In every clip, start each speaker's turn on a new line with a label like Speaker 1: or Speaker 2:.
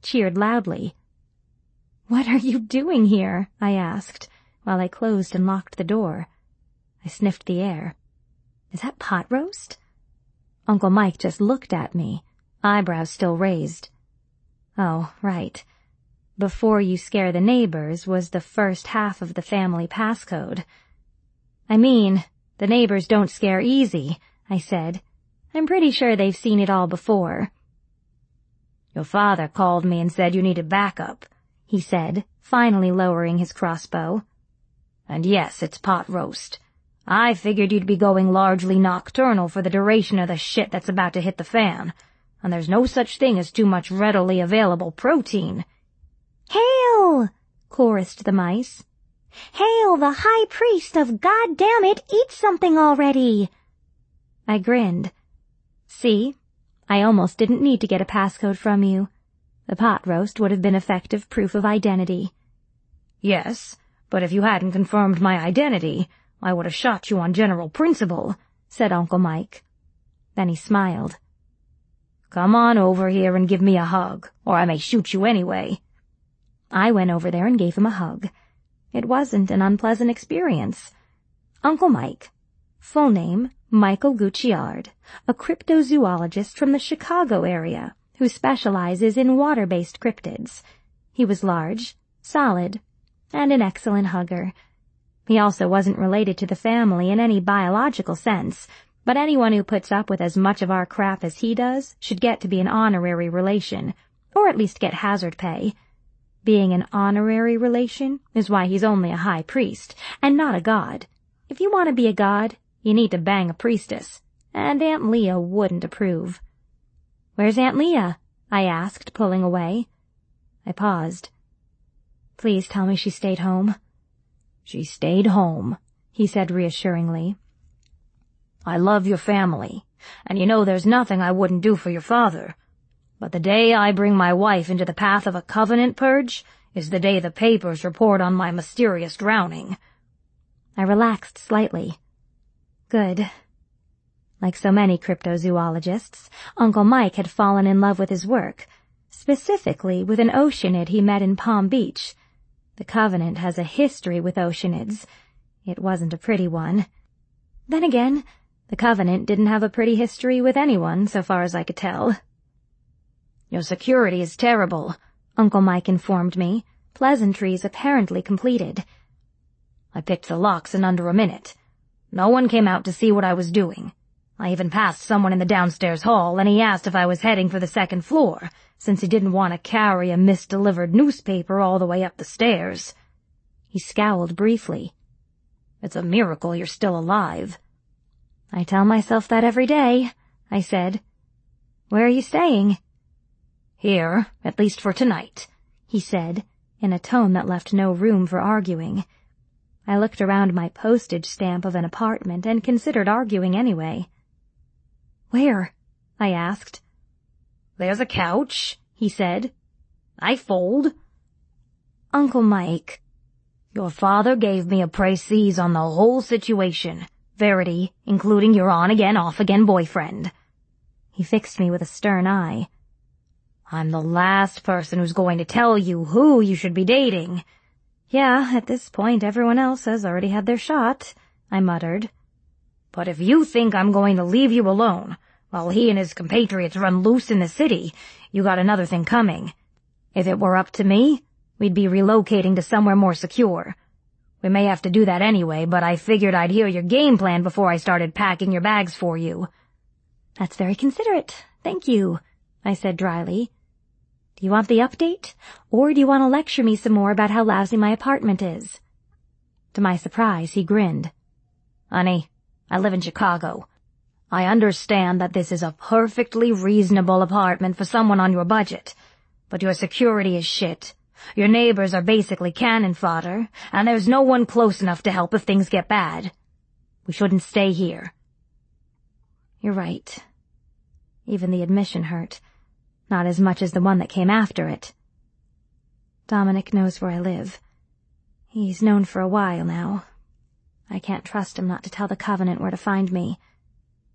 Speaker 1: cheered loudly. "What are you doing here?" I asked, while I closed and locked the door. I sniffed the air. "Is that pot roast?" Uncle Mike just looked at me, eyebrows still raised. "Oh, right. Before you scare the neighbors was the first half of the family passcode." "I mean, the neighbors don't scare easy," I said. "I'm pretty sure they've seen it all before." "Your father called me and said you needed backup," he said, finally lowering his crossbow. "And yes, it's pot roast. I figured you'd be going largely nocturnal for the duration of the shit that's about to hit the fan, and there's no such thing as too much readily available protein."
Speaker 2: "Hail!" chorused the mice. "Hail the high priest of goddamn it, eat something already!"
Speaker 1: I grinned. "See? I almost didn't need to get a passcode from you. The pot roast would have been effective proof of identity."
Speaker 3: "Yes, but if you hadn't confirmed my identity, I would have shot you on general principle," said Uncle Mike.
Speaker 1: Then he smiled.
Speaker 3: "Come on over here and give me a hug, or I may shoot you anyway."
Speaker 1: I went over there and gave him a hug. It wasn't an unpleasant experience. Uncle Mike, full name Michael Gucciard, a cryptozoologist from the Chicago area who specializes in water-based cryptids. He was large, solid, and an excellent hugger. He also wasn't related to the family in any biological sense, but anyone who puts up with as much of our crap as he does should get to be an honorary relation, or at least get hazard pay. Being an honorary relation is why he's only a high priest, and not a god. If you want to be a god, you need to bang a priestess, and Aunt Leah wouldn't approve. "Where's Aunt Leah?" I asked, pulling away. I paused. "Please tell me she stayed home."
Speaker 3: "She stayed home," he said reassuringly. "I love your family, and you know there's nothing I wouldn't do for your father. But the day I bring my wife into the path of a covenant purge is the day the papers report on my mysterious drowning."
Speaker 1: I relaxed slightly. Good. Like so many cryptozoologists, Uncle Mike had fallen in love with his work, specifically with an oceanid he met in Palm Beach. The Covenant has a history with oceanids. It wasn't a pretty one. Then again, the Covenant didn't have a pretty history with anyone, so far as I could tell.
Speaker 3: "Your security is terrible,"
Speaker 1: Uncle Mike informed me, pleasantries apparently completed.
Speaker 3: "I picked the locks in under a minute. No one came out to see what I was doing. I even passed someone in the downstairs hall, and he asked if I was heading for the second floor, since he didn't want to carry a misdelivered newspaper all the way up the stairs."
Speaker 1: He scowled briefly.
Speaker 3: "It's a miracle you're still alive."
Speaker 1: "I tell myself that every day," I said. "Where are you staying?"
Speaker 3: "Here, at least for tonight," he said, in a tone that left no room for arguing.
Speaker 1: I looked around my postage stamp of an apartment and considered arguing anyway. "Where?" I asked.
Speaker 3: "There's a couch," he said. "I fold."
Speaker 1: "Uncle Mike."
Speaker 3: "Your father gave me a précis on the whole situation, Verity, including your on-again, off-again boyfriend."
Speaker 1: He fixed me with a stern eye.
Speaker 3: "I'm the last person who's going to tell you who you should be dating."
Speaker 1: "Yeah, at this point everyone else has already had their shot," I muttered.
Speaker 3: "But if you think I'm going to leave you alone while he and his compatriots run loose in the city, you got another thing coming. If it were up to me, we'd be relocating to somewhere more secure. We may have to do that anyway, but I figured I'd hear your game plan before I started packing your bags for you."
Speaker 1: "That's very considerate. Thank you," I said dryly. "Do you want the update, or do you want to lecture me some more about how lousy my apartment is?" To my surprise, he grinned.
Speaker 3: "Honey, I live in Chicago. I understand that this is a perfectly reasonable apartment for someone on your budget, but your security is shit. Your neighbors are basically cannon fodder, and there's no one close enough to help if things get bad. We shouldn't stay here."
Speaker 1: You're right. Even the admission hurt. Not as much as the one that came after it. Dominic knows where I live. He's known for a while now. I can't trust him not to tell the Covenant where to find me.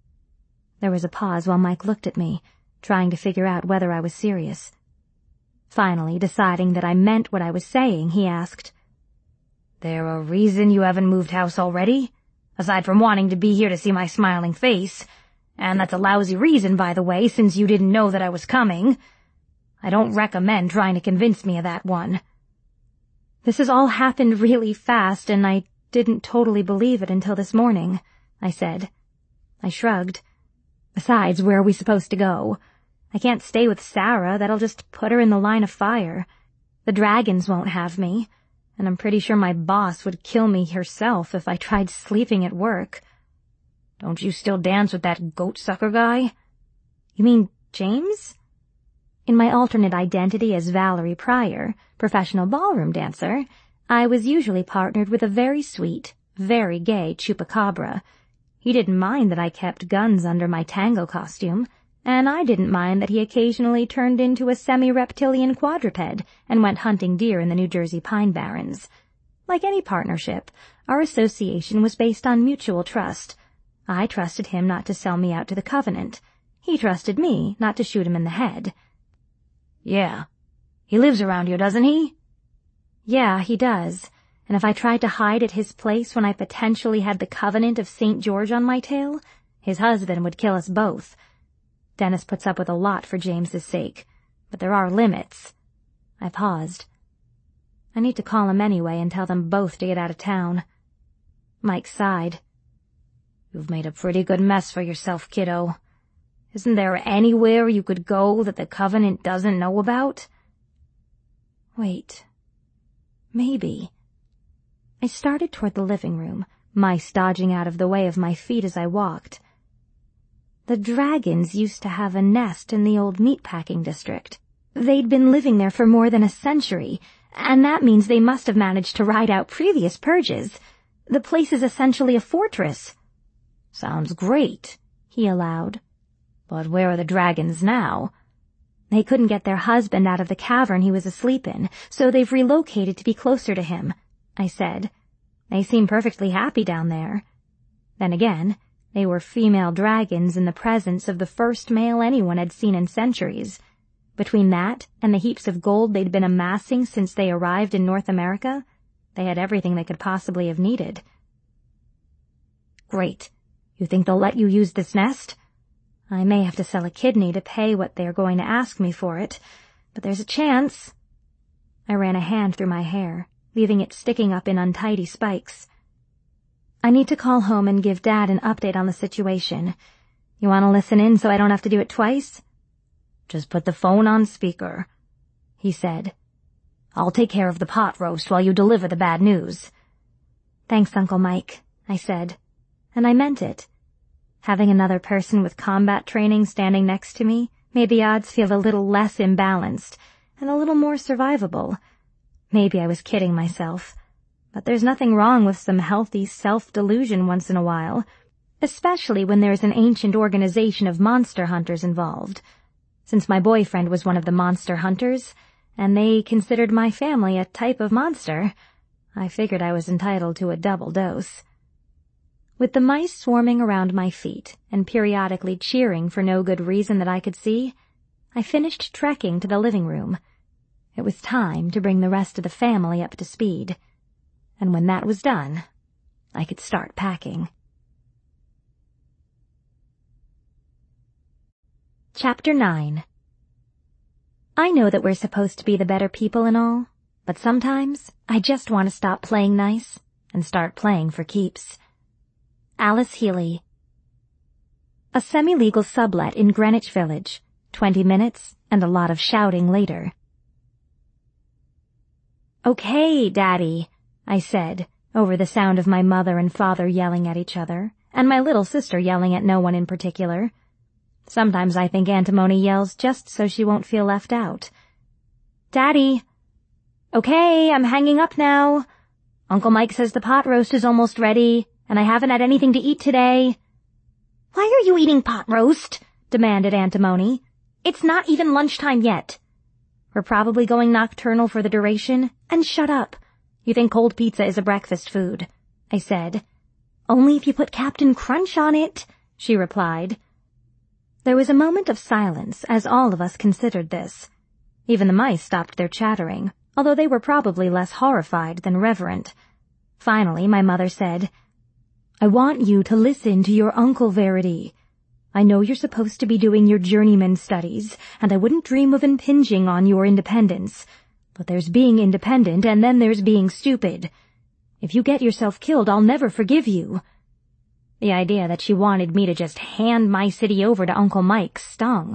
Speaker 1: There was a pause while Mike looked at me, trying to figure out whether I was serious. Finally, deciding that I meant what I was saying, he asked,
Speaker 3: "There a reason you haven't moved house already? Aside from wanting to be here to see my smiling face. And that's a lousy reason, by the way, since you didn't know that I was coming. I don't recommend trying to convince me of that one."
Speaker 1: "This has all happened really fast, and I didn't totally believe it until this morning," I said. I shrugged. "Besides, where are we supposed to go? I can't stay with Sarah. That'll just put her in the line of fire. The dragons won't have me, and I'm pretty sure my boss would kill me herself if I tried sleeping at work."
Speaker 3: "Don't you still dance with that goat-sucker guy?"
Speaker 1: "You mean James?" In my alternate identity as Valerie Pryor, professional ballroom dancer, I was usually partnered with a very sweet, very gay chupacabra. He didn't mind that I kept guns under my tango costume, and I didn't mind that he occasionally turned into a semi-reptilian quadruped and went hunting deer in the New Jersey Pine Barrens. Like any partnership, our association was based on mutual trust. I trusted him not to sell me out to the Covenant. He trusted me not to shoot him in the head.
Speaker 3: "Yeah. He lives around here, doesn't he?"
Speaker 1: "Yeah, he does. And if I tried to hide at his place when I potentially had the Covenant of St. George on my tail, his husband would kill us both. Dennis puts up with a lot for James's sake, but there are limits." I paused. "I need to call him anyway and tell them both to get out of town." Mike sighed.
Speaker 3: "You've made a pretty good mess for yourself, kiddo. Isn't there anywhere you could go that the Covenant doesn't know about?"
Speaker 1: Wait. Maybe. I started toward the living room, mice dodging out of the way of my feet as I walked. The dragons used to have a nest in the old meatpacking district. They'd been living there for more than a century, and that means they must have managed to ride out previous purges. The place is essentially a fortress.
Speaker 3: "Sounds great," he allowed. "But where are the dragons now?"
Speaker 1: "They couldn't get their husband out of the cavern he was asleep in, so they've relocated to be closer to him," I said. "They seem perfectly happy down there." Then again, they were female dragons in the presence of the first male anyone had seen in centuries. Between that and the heaps of gold they'd been amassing since they arrived in North America, they had everything they could possibly have needed.
Speaker 3: "Great. You think they'll let you use this nest?"
Speaker 1: "I may have to sell a kidney to pay what they're going to ask me for it, but there's a chance." I ran a hand through my hair, leaving it sticking up in untidy spikes. "I need to call home and give Dad an update on the situation. You want to listen in so I don't have to do it twice?"
Speaker 3: "Just put the phone on speaker," he said. "I'll take care of the pot roast while you deliver the bad news."
Speaker 1: "Thanks, Uncle Mike," I said, and I meant it. Having another person with combat training standing next to me made the odds feel a little less imbalanced and a little more survivable. Maybe I was kidding myself, but there's nothing wrong with some healthy self-delusion once in a while, especially when there's an ancient organization of monster hunters involved. Since my boyfriend was one of the monster hunters, and they considered my family a type of monster, I figured I was entitled to a double dose. With the mice swarming around my feet and periodically cheering for no good reason that I could see, I finished trekking to the living room. It was time to bring the rest of the family up to speed. And when that was done, I could start packing. Chapter 9. I know that we're supposed to be the better people and all, but sometimes I just want to stop playing nice and start playing for keeps. Alice Healy. A semi-legal sublet in Greenwich Village, 20 minutes and a lot of shouting later. "Okay, Daddy," I said, over the sound of my mother and father yelling at each other, and my little sister yelling at no one in particular. Sometimes I think Antimony yells just so she won't feel left out. "Daddy." "Okay, I'm hanging up now. Uncle Mike says the pot roast is almost ready, and I haven't had anything to eat today." "Why are you eating pot roast?" demanded Antimony. "It's not even lunchtime yet." "We're probably going nocturnal for the duration, and shut up. You think cold pizza is a breakfast food," I said. "Only if you put Captain Crunch on it," she replied. There was a moment of silence as all of us considered this. Even the mice stopped their chattering, although they were probably less horrified than reverent. Finally, my mother said, "I want you to listen to your Uncle Verity. I know you're supposed to be doing your journeyman studies, and I wouldn't dream of impinging on your independence. But there's being independent, and then there's being stupid. If you get yourself killed, I'll never forgive you." The idea that she wanted me to just hand my city over to Uncle Mike stung.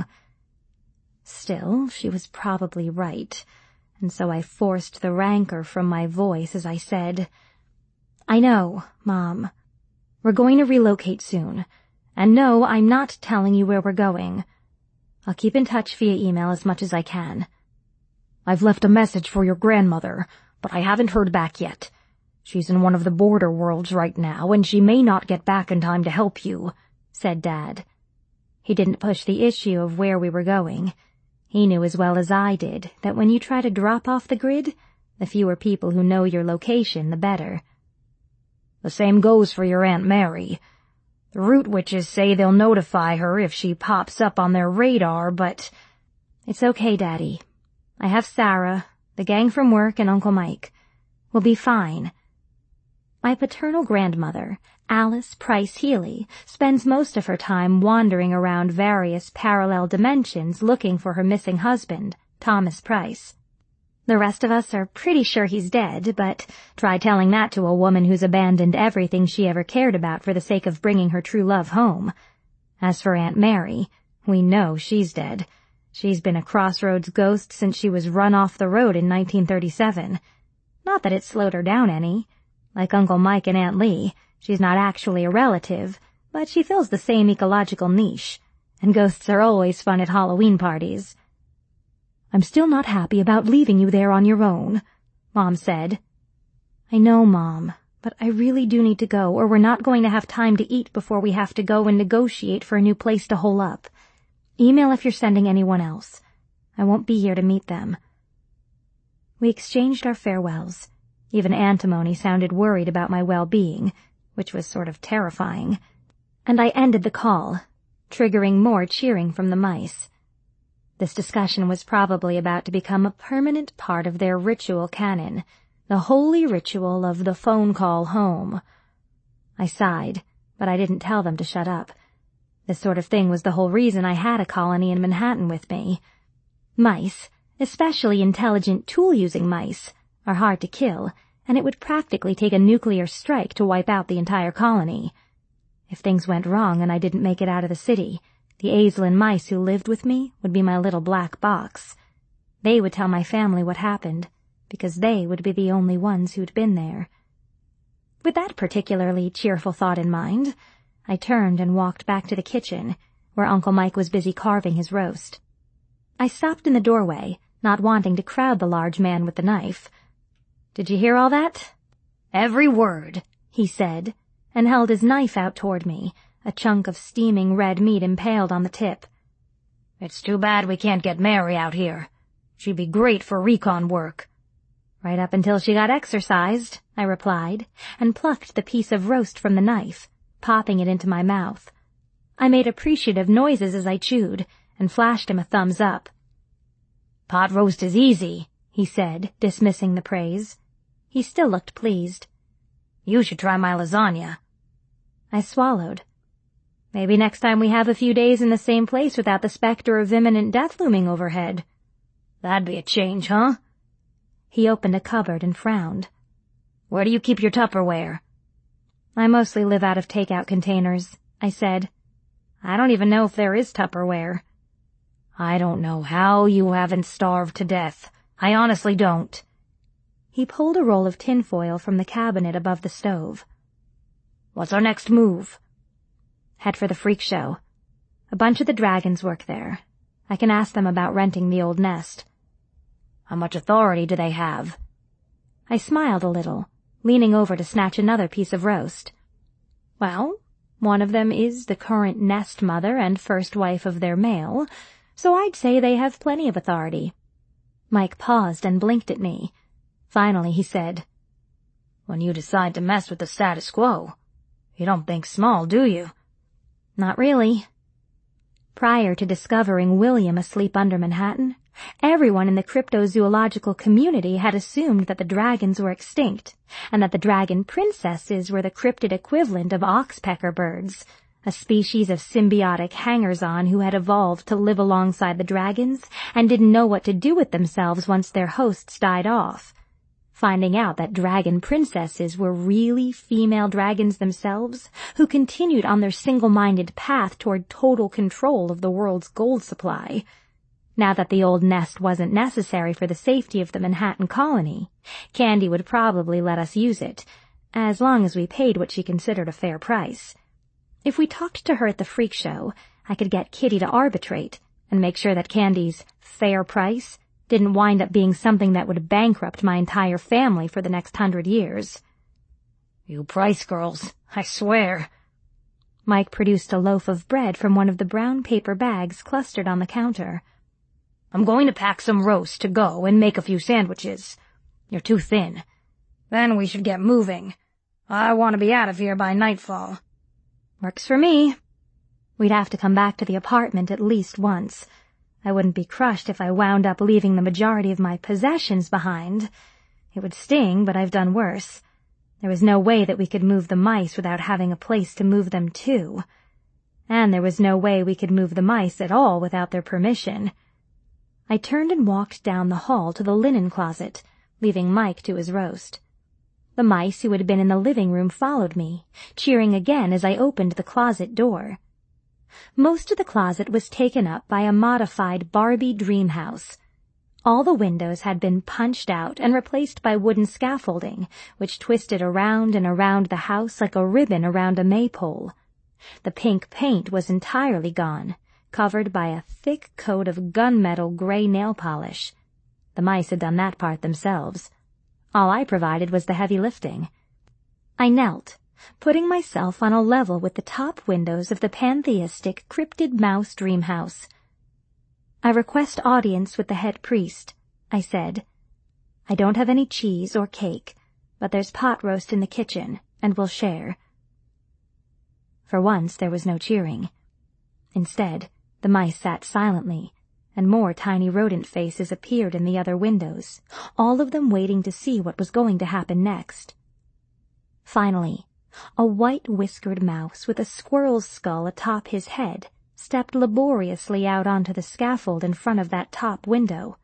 Speaker 1: Still, she was probably right, and so I forced the rancor from my voice as I said, "I know, Mom. We're going to relocate soon, and no, I'm not telling you where we're going. I'll keep in touch via email as much as I can. I've left a message for your grandmother, but I haven't heard back yet. She's in one of the border worlds right now, and she may not get back in time to help you," said Dad. He didn't push the issue of where we were going. He knew as well as I did that when you try to drop off the grid, the fewer people who know your location, the better. "The same goes for your Aunt Mary. The root witches say they'll notify her if she pops up on their radar, but—" "It's okay, Daddy. I have Sarah, the gang from work, and Uncle Mike. We'll be fine." My paternal grandmother, Alice Price Healy, spends most of her time wandering around various parallel dimensions looking for her missing husband, Thomas Price. The rest of us are pretty sure he's dead, but try telling that to a woman who's abandoned everything she ever cared about for the sake of bringing her true love home. As for Aunt Mary, we know she's dead. She's been a Crossroads ghost since she was run off the road in 1937. Not that it slowed her down any. Like Uncle Mike and Aunt Lee, she's not actually a relative, but she fills the same ecological niche, and ghosts are always fun at Halloween parties. "I'm still not happy about leaving you there on your own," Mom said. "I know, Mom, but I really do need to go, or we're not going to have time to eat before we have to go and negotiate for a new place to hole up. Email if you're sending anyone else. I won't be here to meet them." We exchanged our farewells. Even Antimony sounded worried about my well-being, which was sort of terrifying, and I ended the call, triggering more cheering from the mice. This discussion was probably about to become a permanent part of their ritual canon, the holy ritual of the phone call home. I sighed, but I didn't tell them to shut up. This sort of thing was the whole reason I had a colony in Manhattan with me. Mice, especially intelligent tool-using mice, are hard to kill, and it would practically take a nuclear strike to wipe out the entire colony. If things went wrong and I didn't make it out of the city, the Aislinn mice who lived with me would be my little black box. They would tell my family what happened, because they would be the only ones who'd been there. With that particularly cheerful thought in mind, I turned and walked back to the kitchen, where Uncle Mike was busy carving his roast. I stopped in the doorway, not wanting to crowd the large man with the knife. "Did you hear all that?" "Every word," he said, and held his knife out toward me, a chunk of steaming red meat impaled on the tip. "It's too bad we can't get Mary out here. She'd be great for recon work." "Right up until she got exercised," I replied, and plucked the piece of roast from the knife, popping it into my mouth. I made appreciative noises as I chewed, and flashed him a thumbs up. "Pot roast is easy," he said, dismissing the praise. He still looked pleased. "You should try my lasagna." I swallowed. Maybe next time we have a few days in the same place without the specter of imminent death looming overhead. "That'd be a change, huh?" He opened a cupboard and frowned. "Where do you keep your Tupperware?" "I mostly live out of takeout containers," I said. "I don't even know if there is Tupperware." "I don't know how you haven't starved to death. I honestly don't." He pulled a roll of tinfoil from the cabinet above the stove. "What's our next move?" "Head for the freak show. A bunch of the dragons work there. I can ask them about renting the old nest." "How much authority do they have?" I smiled a little, leaning over to snatch another piece of roast. "Well, one of them is the current nest mother and first wife of their male, so I'd say they have plenty of authority." Mike paused and blinked at me. Finally he said, "When you decide to mess with the status quo, you don't think small, do you?" "Not really." Prior to discovering William asleep under Manhattan, Everyone in the cryptozoological community had assumed that the dragons were extinct, and that the dragon princesses were the cryptid equivalent of oxpecker birds, a species of symbiotic hangers-on who had evolved to live alongside the dragons and didn't know what to do with themselves once their hosts died off. Finding out that dragon princesses were really female dragons themselves, who continued on their single-minded path toward total control of the world's gold supply. Now that the old nest wasn't necessary for the safety of the Manhattan colony, Candy would probably let us use it, as long as we paid what she considered a fair price. If we talked to her at the freak show, I could get Kitty to arbitrate and make sure that Candy's fair price didn't wind up being something that would bankrupt my entire family for the next 100 years.
Speaker 3: You price girls, I swear.
Speaker 1: Mike produced a loaf of bread from one of the brown paper bags clustered on the counter.
Speaker 3: I'm going to pack some roast to go and make a few sandwiches. You're too thin. Then we should get moving. I want to be out of here by nightfall.
Speaker 1: Works for me. We'd have to come back to the apartment at least once. I wouldn't be crushed if I wound up leaving the majority of my possessions behind. It would sting, but I've done worse. There was no way that we could move the mice without having a place to move them to. And there was no way we could move the mice at all without their permission. I turned and walked down the hall to the linen closet, leaving Mike to his roast. The mice who had been in the living room followed me, cheering again as I opened the closet door. Most of the closet was taken up by a modified Barbie dream house. All the windows had been punched out and replaced by wooden scaffolding, which twisted around and around the house like a ribbon around a maypole. The pink paint was entirely gone, covered by a thick coat of gunmetal gray nail polish. The mice had done that part themselves. All I provided was the heavy lifting. I knelt, putting myself on a level with the top windows of the pantheistic cryptid mouse dream house. I request audience with the head priest, I said. I don't have any cheese or cake, but there's pot roast in the kitchen, and we'll share. For once there was no cheering. Instead, the mice sat silently, and more tiny rodent faces appeared in the other windows, all of them waiting to see what was going to happen next. Finally, a white-whiskered mouse with a squirrel's skull atop his head stepped laboriously out onto the scaffold in front of that top window.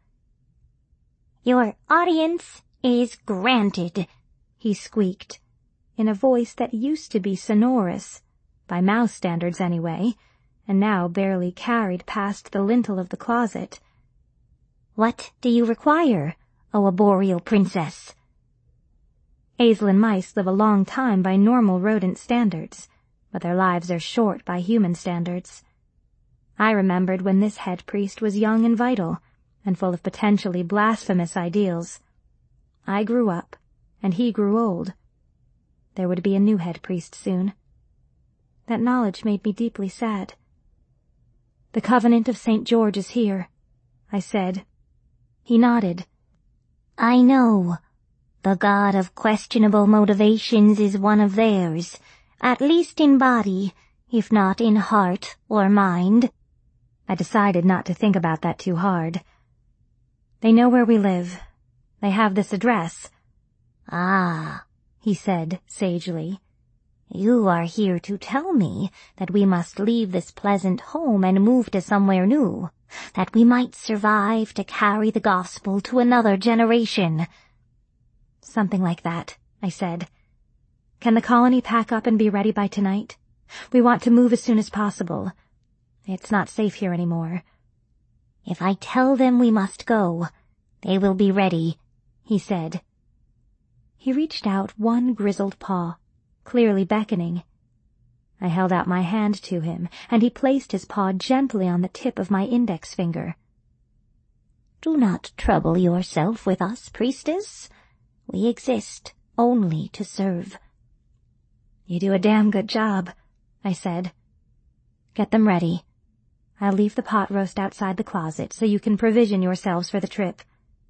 Speaker 2: "Your audience is granted," he squeaked,
Speaker 1: in a voice that used to be sonorous, by mouse standards anyway, and now barely carried past the lintel of the closet.
Speaker 2: "What do you require, O arboreal princess?"
Speaker 1: Aislinn mice live a long time by normal rodent standards, but their lives are short by human standards. I remembered when this head priest was young and vital, and full of potentially blasphemous ideals. I grew up, and he grew old. There would be a new head priest soon. That knowledge made me deeply sad. "The Covenant of St. George is here," I said. He nodded.
Speaker 2: "I know. The god of questionable motivations is one of theirs, at least in body, if not in heart or mind."
Speaker 1: I decided not to think about that too hard. "They know where we live. They have this address."
Speaker 2: "Ah,"
Speaker 1: he said sagely.
Speaker 2: "You are here to tell me that we must leave this pleasant home and move to somewhere new, that we might survive to carry the gospel to another generation."
Speaker 1: "Something like that," I said. "Can the colony pack up and be ready by tonight? We want to move as soon as possible. It's not safe here anymore."
Speaker 2: "If I tell them we must go, they will be ready," he said.
Speaker 1: He reached out one grizzled paw, clearly beckoning. I held out my hand to him, and he placed his paw gently on the tip of my index finger.
Speaker 2: "Do not trouble yourself with us, priestess. We exist only to serve."
Speaker 1: "You do a damn good job," I said. "Get them ready. I'll leave the pot roast outside the closet so you can provision yourselves for the trip."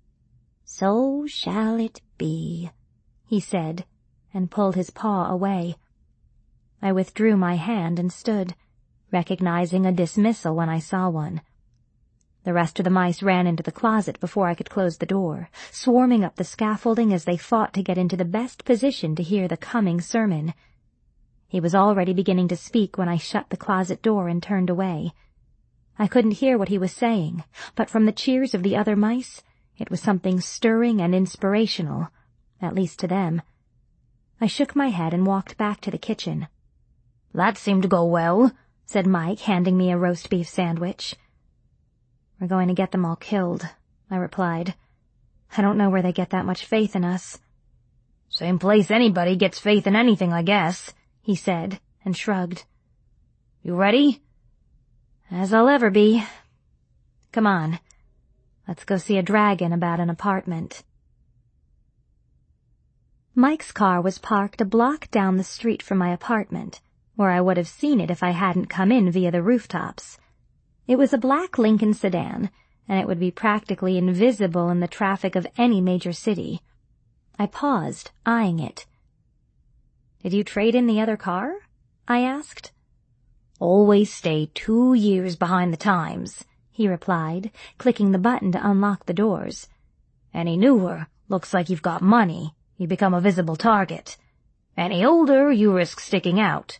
Speaker 2: "So shall it be,"
Speaker 1: he said, and pulled his paw away. I withdrew my hand and stood, recognizing a dismissal when I saw one. The rest of the mice ran into the closet before I could close the door, swarming up the scaffolding as they fought to get into the best position to hear the coming sermon. He was already beginning to speak when I shut the closet door and turned away. I couldn't hear what he was saying, but from the cheers of the other mice, it was something stirring and inspirational, at least to them. I shook my head and walked back to the kitchen.
Speaker 3: "That seemed to go well,"
Speaker 1: said Mike, handing me a roast beef sandwich. "We're going to get them all killed," I replied. "I don't know where they get that much faith in us."
Speaker 3: "Same place anybody gets faith in anything, I guess," he said, and shrugged. "You ready?"
Speaker 1: "As I'll ever be. Come on. Let's go see a dragon about an apartment." Mike's car was parked a block down the street from my apartment, where I would have seen it if I hadn't come in via the rooftops. It was a black Lincoln sedan, and it would be practically invisible in the traffic of any major city. I paused, eyeing it. "Did you trade in the other car?" I asked.
Speaker 3: "Always stay 2 years behind the times," he replied, clicking the button to unlock the doors. "Any newer, looks like you've got money, you become a visible target. Any older, you risk sticking out.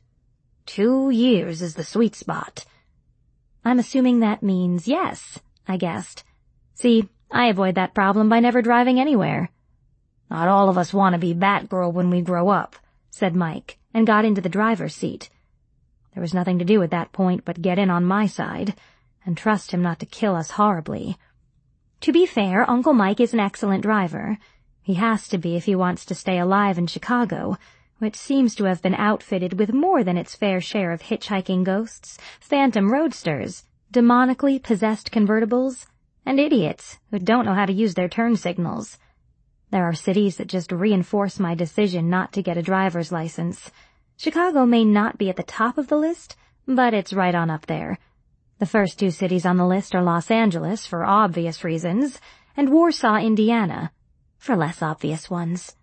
Speaker 3: 2 years is the sweet spot."
Speaker 1: "I'm assuming that means yes," I guessed. "See, I avoid that problem by never driving anywhere."
Speaker 3: "Not all of us want to be Batgirl when we grow up,"
Speaker 1: said Mike, and got into the driver's seat. There was nothing to do at that point but get in on my side, and trust him not to kill us horribly. To be fair, Uncle Mike is an excellent driver. He has to be if he wants to stay alive in Chicago, which seems to have been outfitted with more than its fair share of hitchhiking ghosts, phantom roadsters, demonically possessed convertibles, and idiots who don't know how to use their turn signals. There are cities that just reinforce my decision not to get a driver's license. Chicago may not be at the top of the list, but it's right on up there. The first 2 cities on the list are Los Angeles, for obvious reasons, and Warsaw, Indiana, for less obvious ones.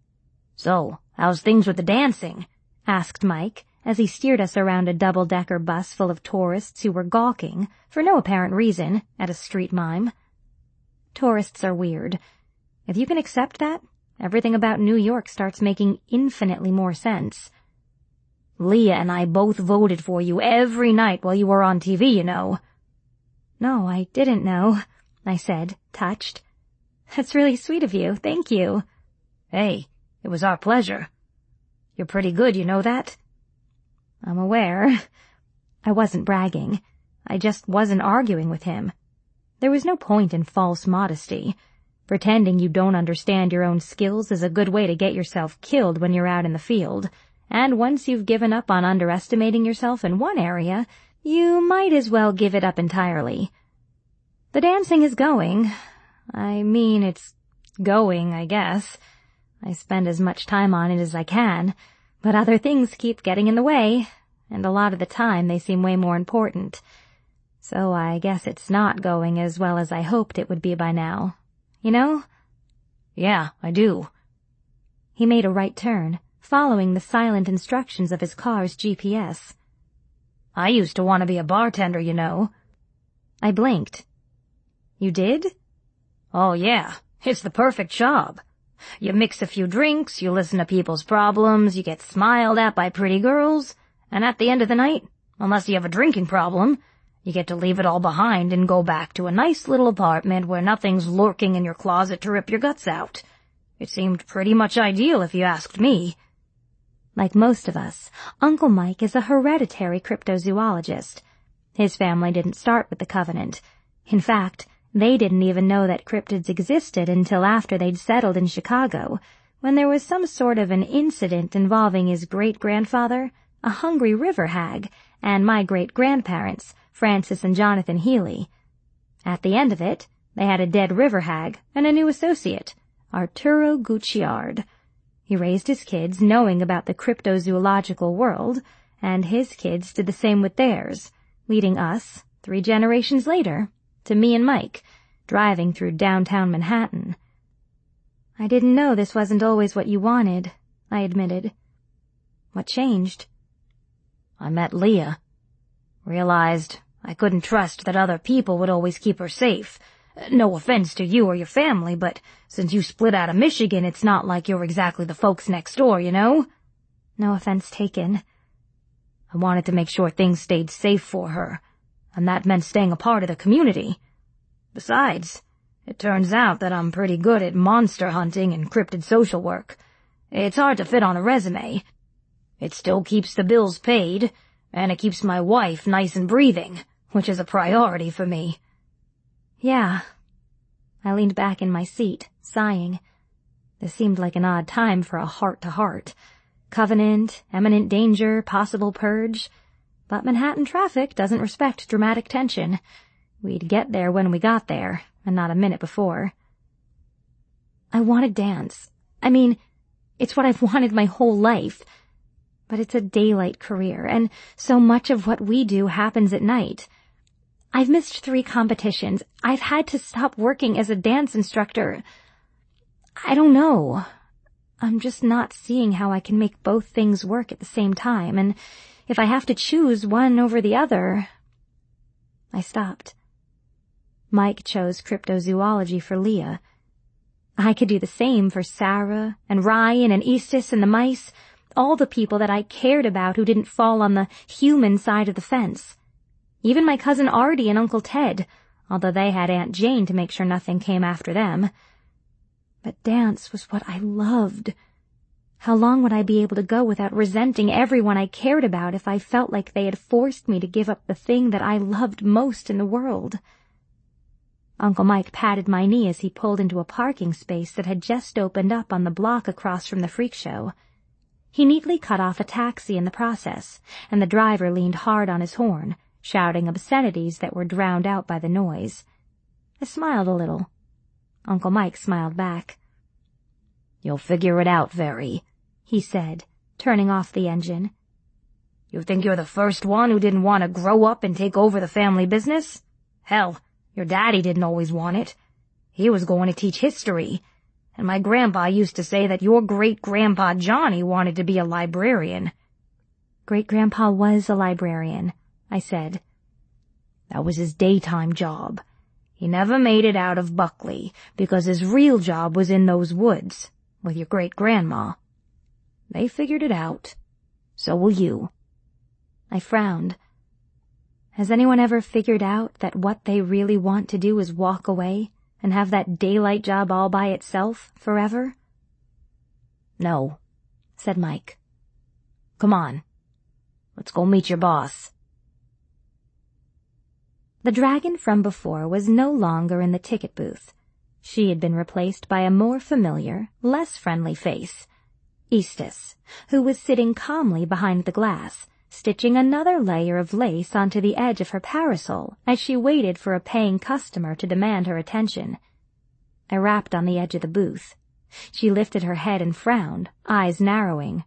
Speaker 3: "So, how's things with the dancing?"
Speaker 1: asked Mike, as he steered us around a double-decker bus full of tourists who were gawking, for no apparent reason, at a street mime. Tourists are weird. If you can accept that, everything about New York starts making infinitely more sense.
Speaker 3: "Leah and I both voted for you every night while you were on TV, you know."
Speaker 1: "No, I didn't know," I said, touched. "That's really sweet of you, thank you."
Speaker 3: "Hey, it was our pleasure. You're pretty good, you know that?"
Speaker 1: "I'm aware." I wasn't bragging. I just wasn't arguing with him. There was no point in false modesty. Pretending you don't understand your own skills is a good way to get yourself killed when you're out in the field, and once you've given up on underestimating yourself in one area, you might as well give it up entirely. The dancing is going. I mean, it's going, I guess. I spend as much time on it as I can, but other things keep getting in the way, and a lot of the time they seem way more important. So I guess it's not going as well as I hoped it would be by now. You know?
Speaker 3: "Yeah, I do."
Speaker 1: He made a right turn, following the silent instructions of his car's GPS.
Speaker 3: "I used to want to be a bartender, you know."
Speaker 1: I blinked. "You did?"
Speaker 3: "Oh yeah, it's the perfect job. You mix a few drinks, you listen to people's problems, you get smiled at by pretty girls, and at the end of the night, unless you have a drinking problem, you get to leave it all behind and go back to a nice little apartment where nothing's lurking in your closet to rip your guts out. It seemed pretty much ideal if you asked me."
Speaker 1: Like most of us, Uncle Mike is a hereditary cryptozoologist. His family didn't start with the Covenant. In fact, they didn't even know that cryptids existed until after they'd settled in Chicago, when there was some sort of an incident involving his great-grandfather, a hungry river hag, and my great-grandparents, Francis and Jonathan Healy. At the end of it, they had a dead river hag and a new associate, Arturo Gucciard. He raised his kids knowing about the cryptozoological world, and his kids did the same with theirs, leading us, 3 generations later, to me and Mike, driving through downtown Manhattan. "I didn't know this wasn't always what you wanted," I admitted. "What changed?"
Speaker 3: "I met Leah. Realized I couldn't trust that other people would always keep her safe. No offense to you or your family, but since you split out of Michigan, it's not like you're exactly the folks next door, you know?
Speaker 1: No offense taken.
Speaker 3: I wanted to make sure things stayed safe for her, and that meant staying a part of the community. Besides, it turns out that I'm pretty good at monster hunting and cryptid social work. It's hard to fit on a resume. It still keeps the bills paid, and it keeps my wife nice and breathing, which is a priority for me.
Speaker 1: Yeah. I leaned back in my seat, sighing. This seemed like an odd time for a heart-to-heart. Covenant, imminent danger, possible purge. But Manhattan traffic doesn't respect dramatic tension. We'd get there when we got there, and not a minute before. I want to dance. I mean, it's what I've wanted my whole life. But it's a daylight career, and so much of what we do happens at night. I've missed 3 competitions. I've had to stop working as a dance instructor. I don't know. I'm just not seeing how I can make both things work at the same time, and if I have to choose one over the other... I stopped. Mike chose cryptozoology for Leah. I could do the same for Sarah and Ryan and Eastus and the mice, all the people that I cared about who didn't fall on the human side of the fence. Even my cousin Artie and Uncle Ted, although they had Aunt Jane to make sure nothing came after them. But dance was what I loved. How long would I be able to go without resenting everyone I cared about if I felt like they had forced me to give up the thing that I loved most in the world? Uncle Mike patted my knee as he pulled into a parking space that had just opened up on the block across from the freak show. He neatly cut off a taxi in the process, and the driver leaned hard on his horn, shouting obscenities that were drowned out by the noise. I smiled a little. Uncle Mike smiled back.
Speaker 3: "You'll figure it out, Very,"
Speaker 1: he said, turning off the engine.
Speaker 3: "You think you're the first one who didn't want to grow up and take over the family business? Hell, your daddy didn't always want it. He was going to teach history, and my grandpa used to say that your great-grandpa Johnny wanted to be a librarian."
Speaker 1: Great-grandpa was a librarian, I said.
Speaker 3: "That was his daytime job. He never made it out of Buckley, because his real job was in those woods, with your great-grandma. They figured it out. So will you."
Speaker 1: I frowned. Has anyone ever figured out that what they really want to do is walk away and have that daylight job all by itself forever?
Speaker 3: "No," said Mike. "Come on. Let's go meet your boss."
Speaker 1: The dragon from before was no longer in the ticket booth. She had been replaced by a more familiar, less friendly face. Eastus, who was sitting calmly behind the glass, stitching another layer of lace onto the edge of her parasol as she waited for a paying customer to demand her attention. I rapped on the edge of the booth. She lifted her head and frowned, eyes narrowing.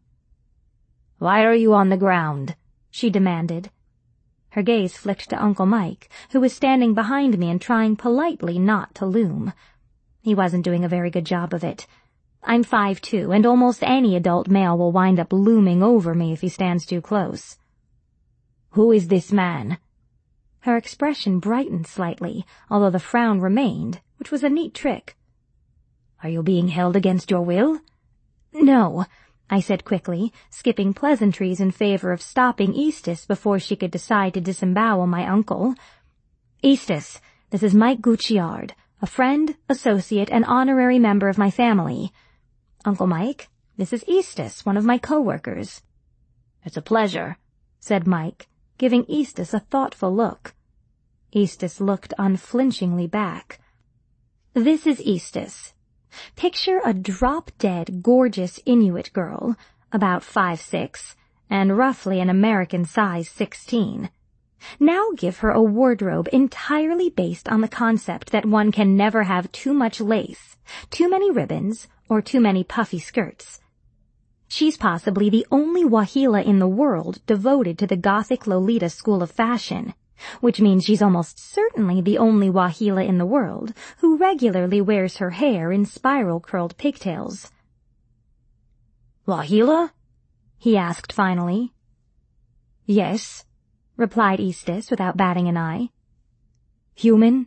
Speaker 3: "Why are you on the ground?"
Speaker 1: she demanded. Her gaze flicked to Uncle Mike, who was standing behind me and trying politely not to loom. He wasn't doing a very good job of it. I'm 5'2", and almost any adult male will wind up looming over me if he stands too close.
Speaker 3: "Who is this man?"
Speaker 1: Her expression brightened slightly, although the frown remained, which was a neat trick.
Speaker 3: "Are you being held against your will?"
Speaker 1: "No," I said quickly, skipping pleasantries in favor of stopping Eastus before she could decide to disembowel my uncle. "Eastus, this is Mike Gucciard, a friend, associate, and honorary member of my family. Uncle Mike, this is Eastus, one of my co-workers."
Speaker 3: "It's a pleasure,"
Speaker 1: said Mike, giving Eastus a thoughtful look. Eastus looked unflinchingly back. "This is Eastus. Picture a drop-dead, gorgeous Inuit girl, about 5'6", and roughly an American size 16. Now give her a wardrobe entirely based on the concept that one can never have too much lace, too many ribbons, or too many puffy skirts. She's possibly the only Wahila in the world devoted to the Gothic Lolita school of fashion, which means she's almost certainly the only Wahila in the world who regularly wears her hair in spiral-curled pigtails.
Speaker 3: "Wahila?"
Speaker 1: he asked finally.
Speaker 3: "Yes.
Speaker 1: replied Eastus without batting an eye. Human?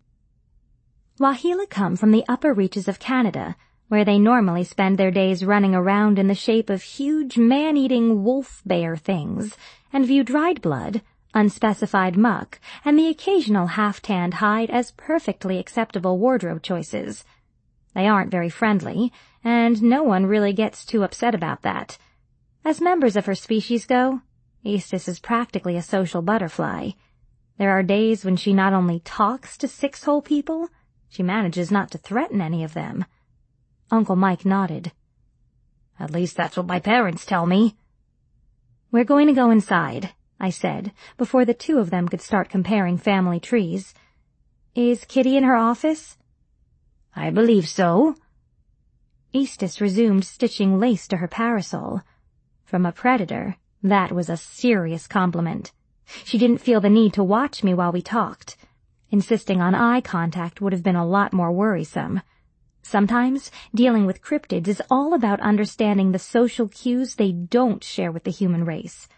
Speaker 1: Wahila come from the upper reaches of Canada, where they normally spend their days running around in the shape of huge man-eating wolf-bear things, and view dried blood, unspecified muck, and the occasional half-tanned hide as perfectly acceptable wardrobe choices. They aren't very friendly, and no one really gets too upset about that. As members of her species go, Eastus is practically a social butterfly. There are days when she not only talks to 6 whole people, she manages not to threaten any of them. Uncle Mike nodded. At least that's what my parents tell me. We're going to go inside, I said, before the 2 of them could start comparing family trees. Is Kitty in her office? I believe so. Eastus resumed stitching lace to her parasol. From a predator, that was a serious compliment. She didn't feel the need to watch me while we talked. Insisting on eye contact would have been a lot more worrisome. Sometimes, dealing with cryptids is all about understanding the social cues they don't share with the human race.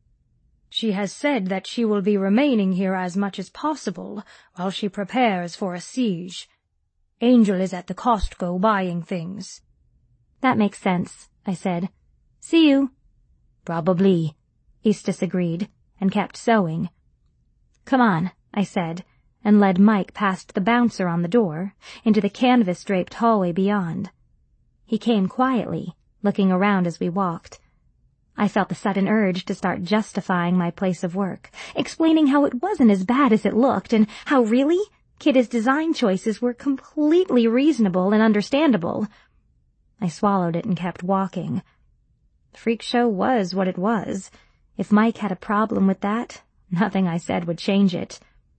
Speaker 1: She has said that she will be remaining here as much as possible while she prepares for a siege. Angel is at the Costco buying things. That makes sense, I said. See you. Probably, Eastus agreed, and kept sewing. Come on, I said, and led Mike past the bouncer on the door, into the canvas-draped hallway beyond. He came quietly, looking around as we walked. I felt the sudden urge to start justifying my place of work, explaining how it wasn't as bad as it looked, and how really, Kitty's design choices were completely reasonable and understandable. I swallowed it and kept walking. The freak show was what it was. If Mike had a problem with that, nothing I said would change it.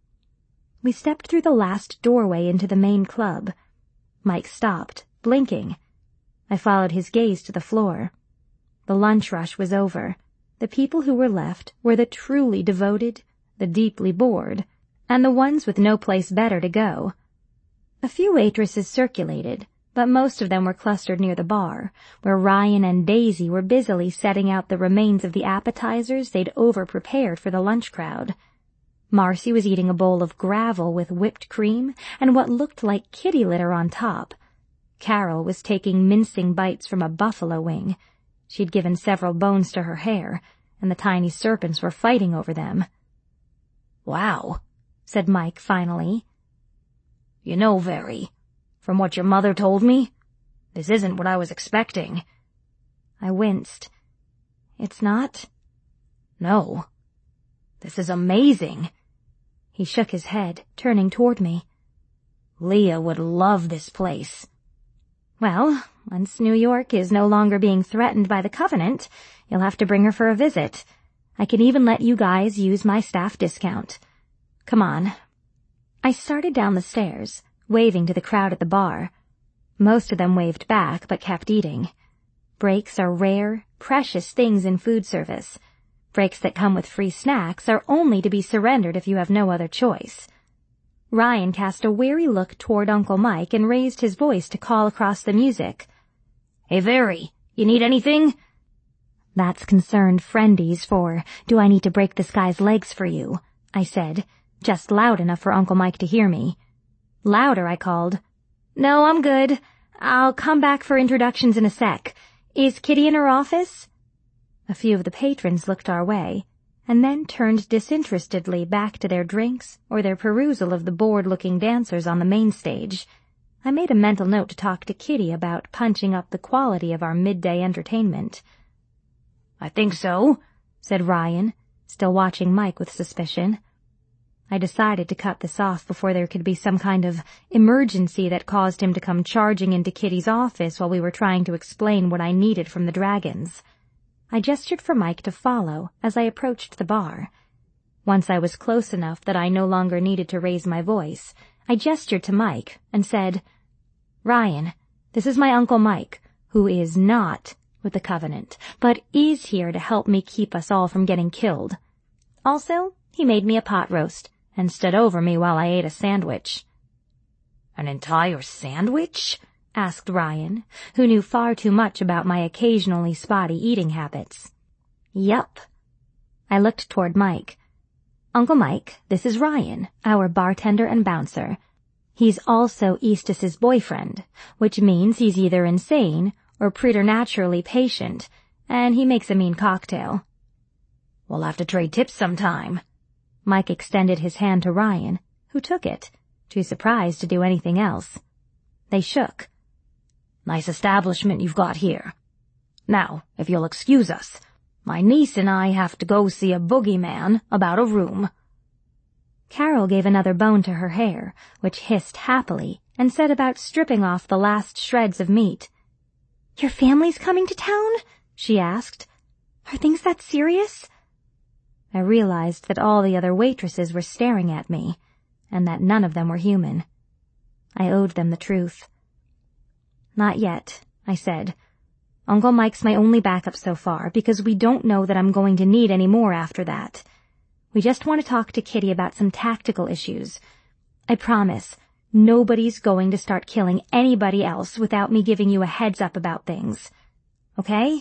Speaker 1: We stepped through the last doorway into the main club. Mike stopped, blinking. I followed his gaze to the floor. The lunch rush was over. The people who were left were the truly devoted, the deeply bored, and the ones with no place better to go. A few waitresses circulated, but most of them were clustered near the bar, where Ryan and Daisy were busily setting out the remains of the appetizers they'd over-prepared for the lunch crowd. Marcy was eating a bowl of gravel with whipped cream and what looked like kitty litter on top. Carol was taking mincing bites from a buffalo wing. She'd given several bones to her hair, and the tiny serpents were fighting over them. Wow, said Mike finally. You know, Very, from what your mother told me, this isn't what I was expecting. I winced. It's not? No. This is amazing. He shook his head, turning toward me. Leah would love this place. Well, once New York is no longer being threatened by the Covenant, you'll have to bring her for a visit. I can even let you guys use my staff discount. Come on. I started down the stairs, waving to the crowd at the bar. Most of them waved back, but kept eating. Breaks are rare, precious things in food service. Breaks that come with free snacks are only to be surrendered if you have no other choice. Ryan cast a wary look toward Uncle Mike and raised his voice to call across the music. Hey, Very, you need anything? That's concerned friendies for, do I need to break this guy's legs for you? I said, just loud enough for Uncle Mike to hear me. Louder, I called. No, I'm good. I'll come back for introductions in a sec. Is Kitty in her office? A few of the patrons looked our way, and then turned disinterestedly back to their drinks or their perusal of the bored-looking dancers on the main stage. I made a mental note to talk to Kitty about punching up the quality of our midday entertainment. I think so, said Ryan, still watching Mike with suspicion. I decided to cut this off before there could be some kind of emergency that caused him to come charging into Kitty's office while we were trying to explain what I needed from the dragons. I gestured for Mike to follow as I approached the bar. Once I was close enough that I no longer needed to raise my voice, I gestured to Mike and said, Ryan, this is my Uncle Mike, who is not with the Covenant, but is here to help me keep us all from getting killed. Also, he made me a pot roast and stood over me while I ate a sandwich. An entire sandwich? Asked Ryan, who knew far too much about my occasionally spotty eating habits. Yup. I looked toward Mike. Uncle Mike, this is Ryan, our bartender and bouncer. He's also Eastus's boyfriend, which means he's either insane or preternaturally patient, and he makes a mean cocktail.
Speaker 3: We'll have to trade tips sometime.
Speaker 1: Mike extended his hand to Ryan, who took it, too surprised to do anything else. They shook.
Speaker 3: Nice establishment you've got here. Now, if you'll excuse us, my niece and I have to go see a boogeyman about a room.
Speaker 1: Carol gave another bone to her hair, which hissed happily, and set about stripping off the last shreds of meat. "Your family's coming to town?" she asked. "Are things that serious?" I realized that all the other waitresses were staring at me, and that none of them were human. I owed them the truth. "Not yet," I said. "Uncle Mike's my only backup so far, because we don't know that I'm going to need any more after that. We just want to talk to Kitty about some tactical issues. I promise, nobody's going to start killing anybody else without me giving you a heads up about things. Okay?"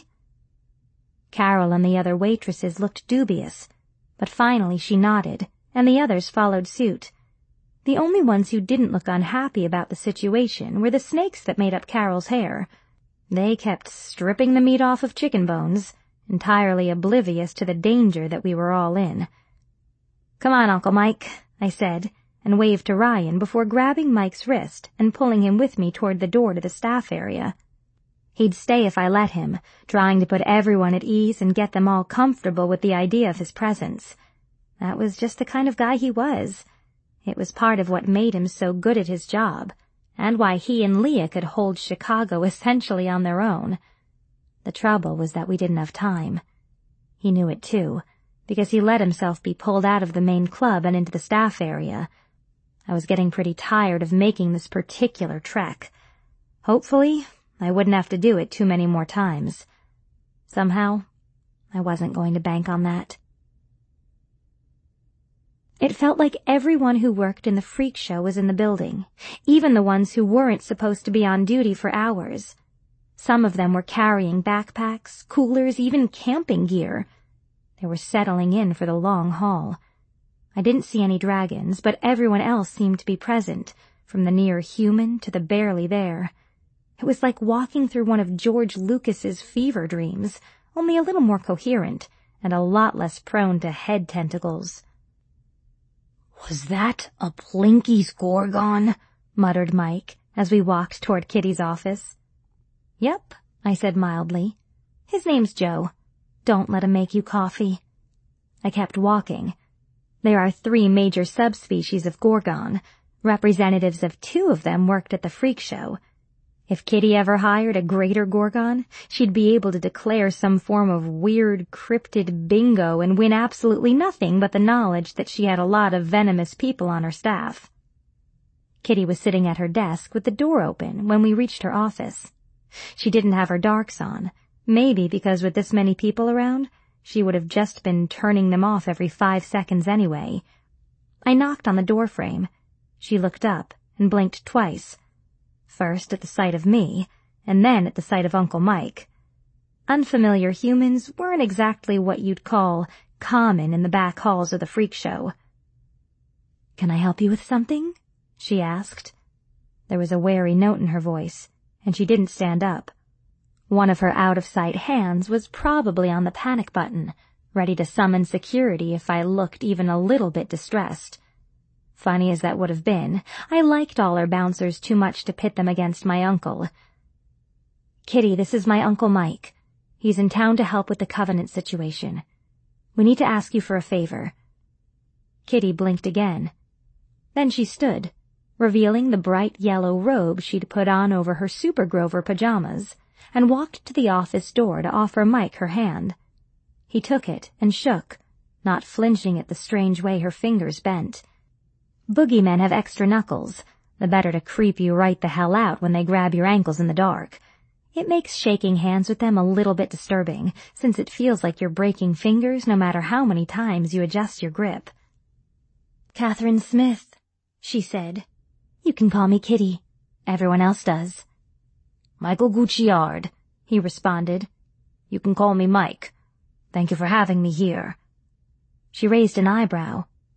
Speaker 1: Carol and the other waitresses looked dubious, but finally she nodded, and the others followed suit. The only ones who didn't look unhappy about the situation were the snakes that made up Carol's hair. They kept stripping the meat off of chicken bones, entirely oblivious to the danger that we were all in. "Come on, Uncle Mike," I said, and waved to Ryan before grabbing Mike's wrist and pulling him with me toward the door to the staff area. He'd stay if I let him, trying to put everyone at ease and get them all comfortable with the idea of his presence. That was just the kind of guy he was. It was part of what made him so good at his job, and why he and Leah could hold Chicago essentially on their own. The trouble was that we didn't have time. He knew it too, because he let himself be pulled out of the main club and into the staff area. I was getting pretty tired of making this particular trek. Hopefully, I wouldn't have to do it too many more times. Somehow, I wasn't going to bank on that. It felt like everyone who worked in the freak show was in the building, even the ones who weren't supposed to be on duty for hours. Some of them were carrying backpacks, coolers, even camping gear. They were settling in for the long haul. I didn't see any dragons, but everyone else seemed to be present, from the near human to the barely there. It was like walking through one of George Lucas's fever dreams, only a little more coherent and a lot less prone to head tentacles.
Speaker 3: "Was that a Plinky's Gorgon?" muttered Mike as we walked toward Kitty's office.
Speaker 1: "Yep," I said mildly. "His name's Joe. Don't let him make you coffee." I kept walking. There are 3 major subspecies of Gorgon. Representatives of 2 of them worked at the freak show. If Kitty ever hired a greater Gorgon, she'd be able to declare some form of weird, cryptid bingo and win absolutely nothing but the knowledge that she had a lot of venomous people on her staff. Kitty was sitting at her desk with the door open when we reached her office. She didn't have her darks on, maybe because with this many people around, she would have just been turning them off every 5 seconds anyway. I knocked on the doorframe. She looked up and blinked twice. First at the sight of me, and then at the sight of Uncle Mike. Unfamiliar humans weren't exactly what you'd call common in the back halls of the freak show. "Can I help you with something?" she asked. There was a wary note in her voice, and she didn't stand up. One of her out-of-sight hands was probably on the panic button, ready to summon security if I looked even a little bit distressed. Funny as that would have been, I liked all our bouncers too much to pit them against my uncle. "Kitty, this is my Uncle Mike. He's in town to help with the Covenant situation. We need to ask you for a favor." Kitty blinked again. Then she stood, revealing the bright yellow robe she'd put on over her Super Grover pajamas, and walked to the office door to offer Mike her hand. He took it and shook, not flinching at the strange way her fingers bent. Boogeymen have extra knuckles, the better to creep you right the hell out when they grab your ankles in the dark. It makes shaking hands with them a little bit disturbing, since it feels like you're breaking fingers no matter how many times you adjust your grip. "Catherine Smith," she said. "You can call me Kitty. Everyone else does."
Speaker 3: "Michael Gucciard," he responded. "You can call me Mike. Thank you for having me here."
Speaker 1: She raised an eyebrow,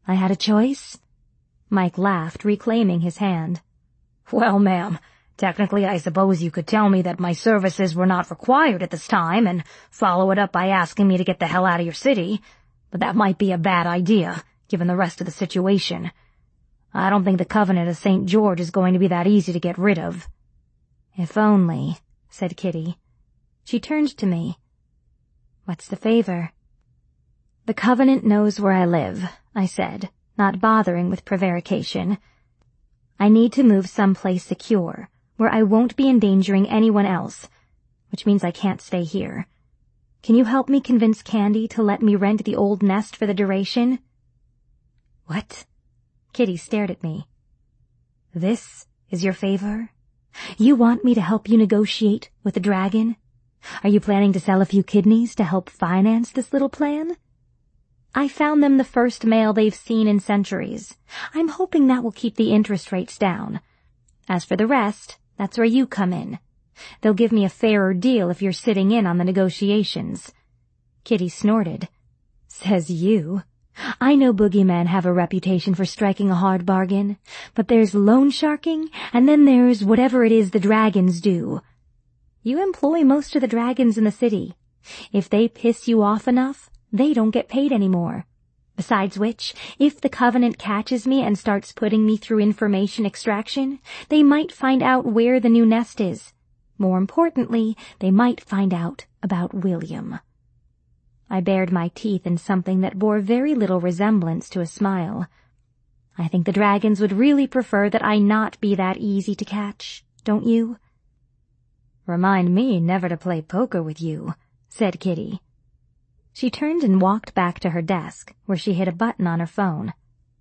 Speaker 1: I had a choice? Mike laughed, reclaiming his hand.
Speaker 3: Well, ma'am, technically I suppose you could tell me that my services were not required at this time and follow it up by asking me to get the hell out of your city, but that might be a bad idea, given the rest of the situation. I don't think the Covenant of St. George is going to be that easy to get rid of.
Speaker 1: If only, said Kitty. She turned to me. What's the favor? The Covenant knows where I live, I said, not bothering with prevarication. I need to move someplace secure, where I won't be endangering anyone else, which means I can't stay here. Can you help me convince Candy to let me rent the old nest for the duration? What? Kitty stared at me. This is your favor? You want me to help you negotiate with the dragon? Are you planning to sell a few kidneys to help finance this little plan? I found them the first mail they've seen in centuries. I'm hoping that will keep the interest rates down. As for the rest, that's where you come in. They'll give me a fairer deal if you're sitting in on the negotiations. Kitty snorted. Says you. I know boogeymen have a reputation for striking a hard bargain, but there's loan sharking, and then there's whatever it is the dragons do. You employ most of the dragons in the city. If they piss you off enough, they don't get paid anymore. Besides which, if the Covenant catches me and starts putting me through information extraction, they might find out where the new nest is. More importantly, they might find out about William. I bared my teeth in something that bore very little resemblance to a smile. I think the dragons would really prefer that I not be that easy to catch, don't you? Remind me never to play poker with you, said Kitty. She turned and walked back to her desk, where she hit a button on her phone.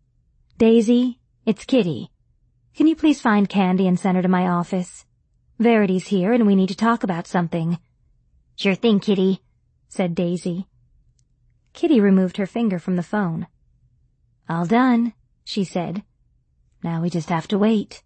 Speaker 1: Daisy, it's Kitty. Can you please find Candy and send her to my office? Verity's here and we need to talk about something. Sure thing, Kitty, said Daisy. Kitty removed her finger from the phone. All done, she said. Now we just have to wait.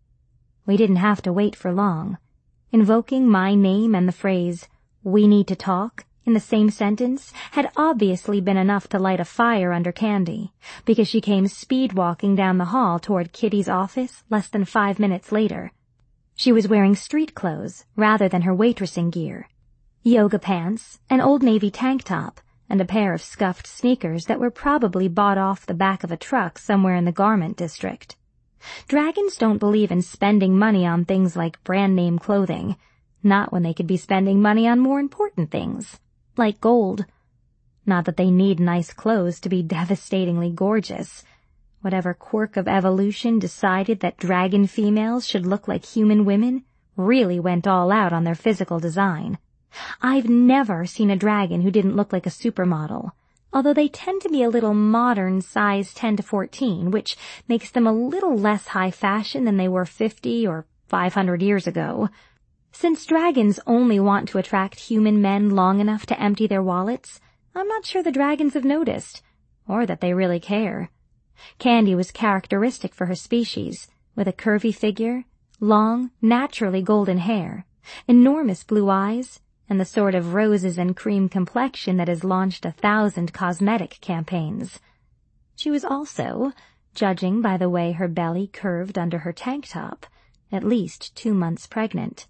Speaker 1: We didn't have to wait for long. Invoking my name and the phrase, "We need to talk," in the same sentence had obviously been enough to light a fire under Candy, because she came speed-walking down the hall toward Kitty's office less than 5 minutes later. She was wearing street clothes rather than her waitressing gear. Yoga pants, an Old Navy tank top, and a pair of scuffed sneakers that were probably bought off the back of a truck somewhere in the garment district. Dragons don't believe in spending money on things like brand-name clothing, not when they could be spending money on more important things, like gold. Not that they need nice clothes to be devastatingly gorgeous. Whatever quirk of evolution decided that dragon females should look like human women really went all out on their physical design. I've never seen a dragon who didn't look like a supermodel, although they tend to be a little modern size 10 to 14, which makes them a little less high fashion than they were 50 or 500 years ago. Since dragons only want to attract human men long enough to empty their wallets, I'm not sure the dragons have noticed, or that they really care. Candy was characteristic for her species, with a curvy figure, long, naturally golden hair, enormous blue eyes, and the sort of roses and cream complexion that has launched 1,000 cosmetic campaigns. She was also, judging by the way her belly curved under her tank top, at least 2 months pregnant.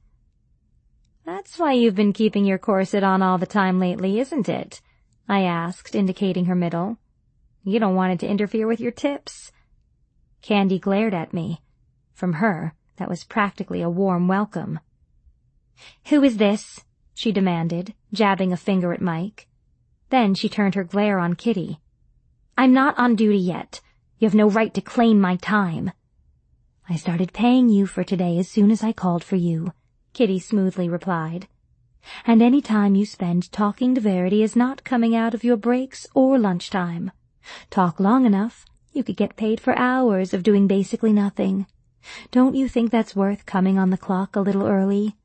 Speaker 1: "That's why you've been keeping your corset on all the time lately, isn't it?" I asked, indicating her middle. "You don't want it to interfere with your tips." Candy glared at me. From her, that was practically a warm welcome. "Who is this?" she demanded, jabbing a finger at Mike. Then she turned her glare on Kitty. "I'm not on duty yet. You have no right to claim my time." "I started paying you for today as soon as I called for you," Kitty smoothly replied. "And any time you spend talking to Verity is not coming out of your breaks or lunchtime. Talk long enough, you could get paid for hours of doing basically nothing. Don't you think that's worth coming on the clock a little early?"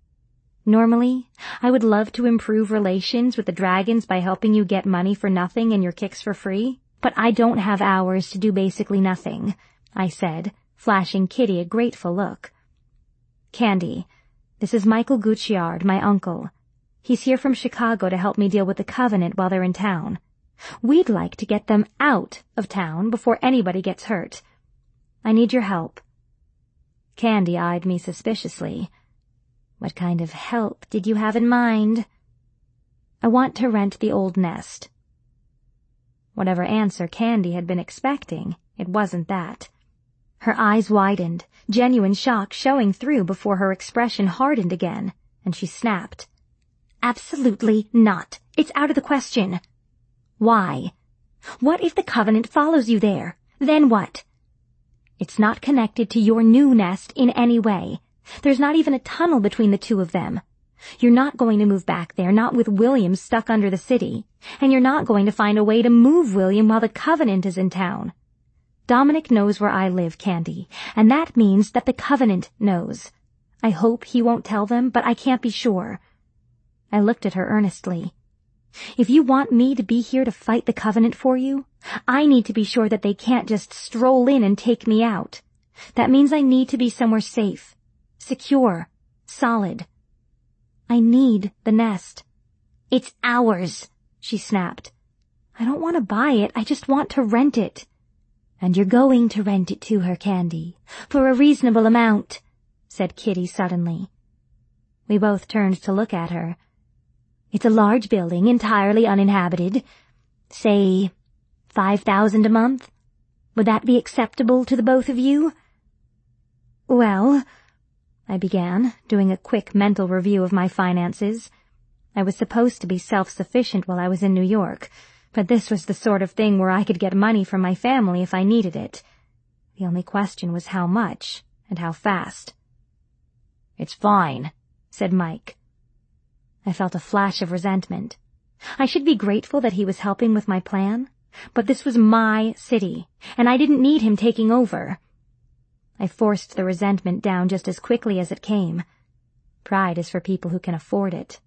Speaker 1: Normally, I would love to improve relations with the dragons by helping you get money for nothing and your kicks for free, but I don't have hours to do basically nothing, I said, flashing Kitty a grateful look. "Candy, this is Michael Gutchard, my uncle. He's here from Chicago to help me deal with the Covenant while they're in town. We'd like to get them out of town before anybody gets hurt. I need your help." Candy eyed me suspiciously. "What kind of help did you have in mind?" "I want to rent the old nest." Whatever answer Candy had been expecting, it wasn't that. Her eyes widened, genuine shock showing through before her expression hardened again, and she snapped. "Absolutely not. It's out of the question." "Why?" "What if the Covenant follows you there? Then what?" "It's not connected to your new nest in any way. There's not even a tunnel between the two of them. You're not going to move back there, not with William stuck under the city. And you're not going to find a way to move William while the Covenant is in town. Dominic knows where I live, Candy, and that means that the Covenant knows. I hope he won't tell them, but I can't be sure." I looked at her earnestly. "If you want me to be here to fight the Covenant for you, I need to be sure that they can't just stroll in and take me out. That means I need to be somewhere safe, secure, solid. I need the nest." "It's ours," she snapped. "I don't want to buy it, I just want to rent it." "And you're going to rent it to her, Candy, for a reasonable amount," said Kitty suddenly. We both turned to look at her. "It's a large building, entirely uninhabited. Say, 5,000 a month? Would that be acceptable to the both of you?" "Well," I began, doing a quick mental review of my finances. I was supposed to be self-sufficient while I was in New York, but this was the sort of thing where I could get money from my family if I needed it. The only question was how much, and how fast. "It's fine," said Mike. I felt a flash of resentment. I should be grateful that he was helping with my plan, but this was my city, and I didn't need him taking over. I forced the resentment down just as quickly as it came. Pride is for people who can afford it.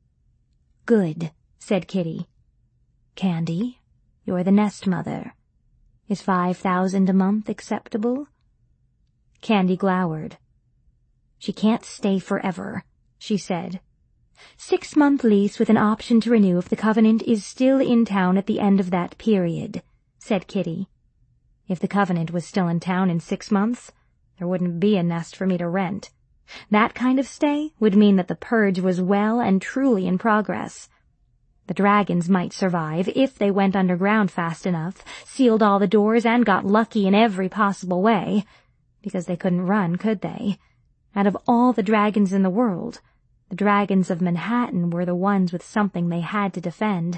Speaker 1: "Good," said Kitty. "Candy, you're the nest mother. Is 5,000 a month acceptable?" Candy glowered. "She can't stay forever," she said. 6-month lease with an option to renew if the Covenant is still in town at the end of that period," said Kitty. If the Covenant was still in town in 6 months, there wouldn't be a nest for me to rent. That kind of stay would mean that the purge was well and truly in progress. The dragons might survive if they went underground fast enough, sealed all the doors, and got lucky in every possible way. Because they couldn't run, could they? Out of all the dragons in the world, the dragons of Manhattan were the ones with something they had to defend.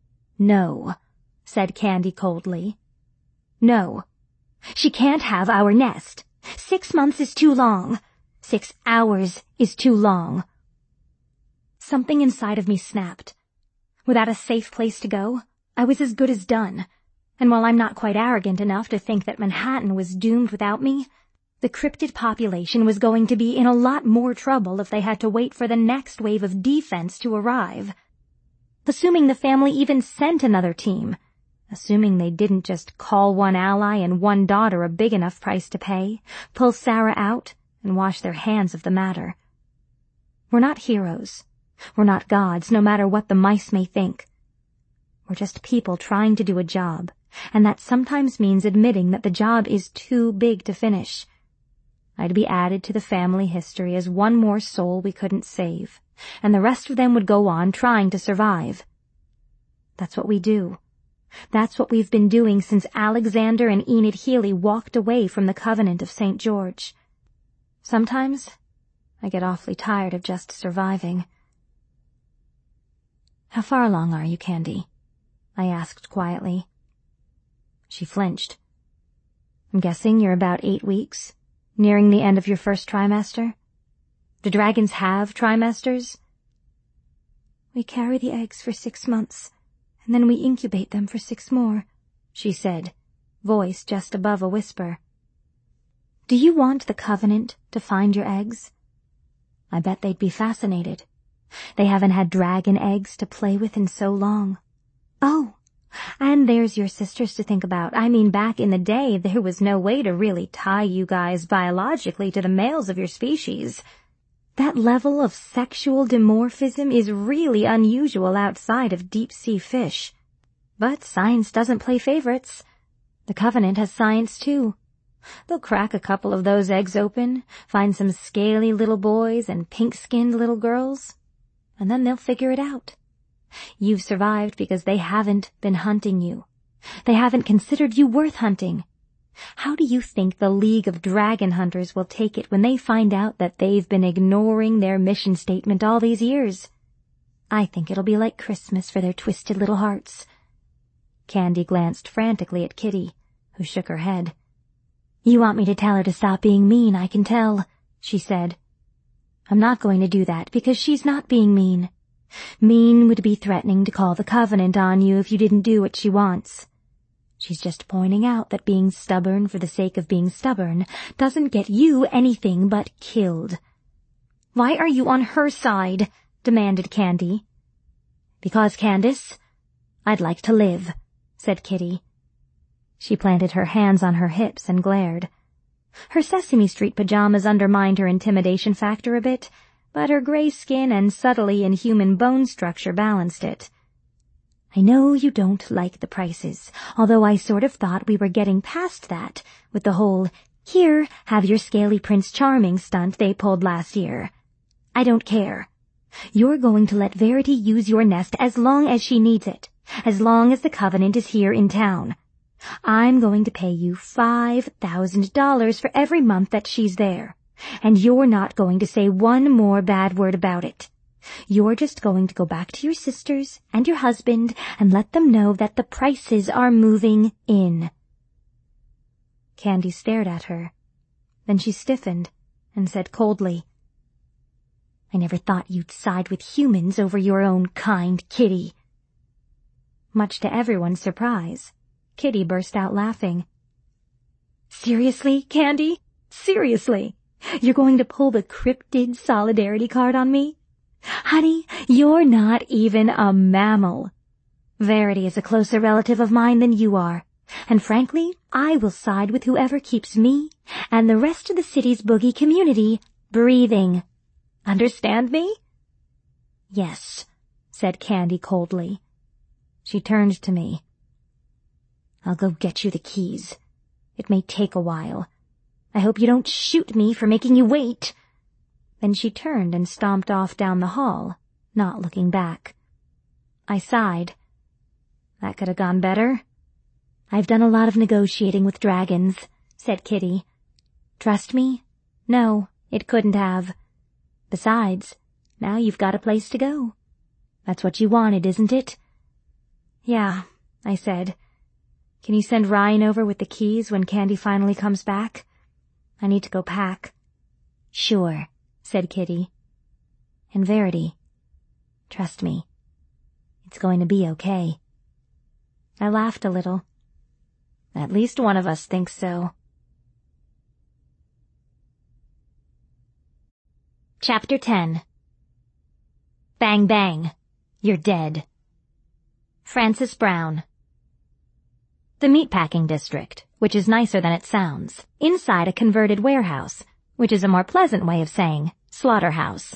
Speaker 1: "No," said Candy coldly. "No. She can't have our nest. 6 months is too long. 6 hours is too long." Something inside of me snapped. Without a safe place to go, I was as good as done. And while I'm not quite arrogant enough to think that Manhattan was doomed without me, the cryptid population was going to be in a lot more trouble if they had to wait for the next wave of defense to arrive. Assuming the family even sent another team, assuming they didn't just call one ally and one daughter a big enough price to pay, pull Sarah out, and wash their hands of the matter. We're not heroes. We're not gods, no matter what the mice may think. We're just people trying to do a job, and that sometimes means admitting that the job is too big to finish. I'd be added to the family history as one more soul we couldn't save, and the rest of them would go on trying to survive. That's what we do. That's what we've been doing since Alexander and Enid Healy walked away from the Covenant of St. George. Sometimes I get awfully tired of just surviving. "How far along are you, Candy?" I asked quietly. She flinched. "I'm guessing you're about 8 weeks, nearing the end of your first trimester? Do dragons have trimesters?" "We carry the eggs for 6 months, and then we incubate them for 6 more, she said, voice just above a whisper. "Do you want the Covenant to find your eggs?" I bet they'd be fascinated. They haven't had dragon eggs to play with in so long. Oh, and there's your sisters to think about. I mean, back in the day, there was no way to really tie you guys biologically to the males of your species. That level of sexual dimorphism is really unusual outside of deep-sea fish. But science doesn't play favorites. The Covenant has science too. They'll crack a couple of those eggs open, find some scaly little boys and pink-skinned little girls, and then they'll figure it out. You've survived because they haven't been hunting you. They haven't considered you worth hunting. How do you think the League of Dragon Hunters will take it when they find out that they've been ignoring their mission statement all these years? I think it'll be like Christmas for their twisted little hearts. Candy glanced frantically at Kitty, who shook her head. You want me to tell her to stop being mean, I can tell, she said. I'm not going to do that because she's not being mean. Mean would be threatening to call the Covenant on you if you didn't do what she wants. She's just pointing out that being stubborn for the sake of being stubborn doesn't get you anything but killed. Why are you on her side? Demanded Candy. Because, Candace, I'd like to live, said Kitty. She planted her hands on her hips and glared. Her Sesame Street pajamas undermined her intimidation factor a bit, but her gray skin and subtly inhuman bone structure balanced it. I know you don't like the prices, although I sort of thought we were getting past that with the whole, here, have your scaly Prince Charming stunt they pulled last year. I don't care. You're going to let Verity use your nest as long as she needs it, as long as the Covenant is here in town. I'm going to pay you $5,000 for every month that she's there, and you're not going to say one more bad word about it. You're just going to go back to your sisters and your husband and let them know that the prices are moving in. Candy stared at her. Then she stiffened and said coldly, I never thought you'd side with humans over your own kind, Kitty. Much to everyone's surprise, Kitty burst out laughing. Seriously, Candy? Seriously? You're going to pull the cryptid solidarity card on me? Honey, you're not even a mammal. Verity is a closer relative of mine than you are, and frankly, I will side with whoever keeps me and the rest of the city's boogie community breathing. Understand me? Yes, said Candy coldly. She turned to me. I'll go get you the keys. It may take a while. I hope you don't shoot me for making you wait. Then she turned and stomped off down the hall, not looking back. I sighed. That could have gone better. I've done a lot of negotiating with dragons, said Kitty. Trust me? No, it couldn't have. Besides, now you've got a place to go. That's what you wanted, isn't it? Yeah, I said. Can you send Ryan over with the keys when Candy finally comes back? I need to go pack. Sure, said Kitty. And Verity, trust me, it's going to be okay. I laughed a little. At least one of us thinks so. Chapter 10. Bang bang, you're dead. Frances Brown. The meatpacking district, which is nicer than it sounds, inside a converted warehouse, which is a more pleasant way of saying slaughterhouse.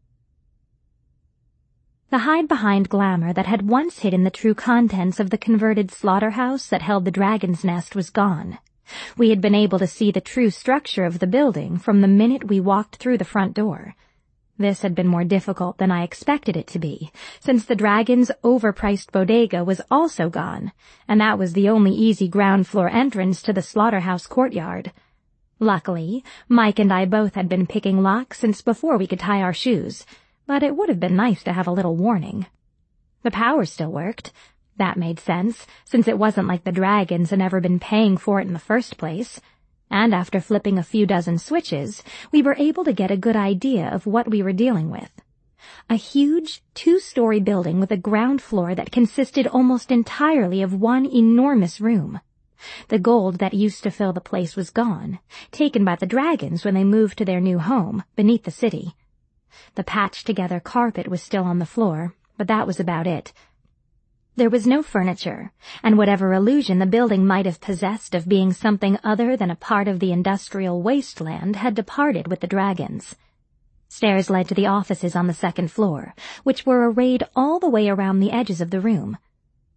Speaker 1: The hide-behind glamour that had once hidden the true contents of the converted slaughterhouse that held the dragon's nest was gone. We had been able to see the true structure of the building from the minute we walked through the front door. This had been more difficult than I expected it to be, since the dragon's overpriced bodega was also gone, and that was the only easy ground floor entrance to the slaughterhouse courtyard. Luckily, Mike and I both had been picking locks since before we could tie our shoes, but it would have been nice to have a little warning. The power still worked. That made sense, since it wasn't like the dragons had ever been paying for it in the first place. And after flipping a few dozen switches, we were able to get a good idea of what we were dealing with. A huge, 2-story building with a ground floor that consisted almost entirely of one enormous room. The gold that used to fill the place was gone, taken by the dragons when they moved to their new home, beneath the city. The patched-together carpet was still on the floor, but that was about it. There was no furniture, and whatever illusion the building might have possessed of being something other than a part of the industrial wasteland had departed with the dragons. Stairs led to the offices on the second floor, which were arrayed all the way around the edges of the room.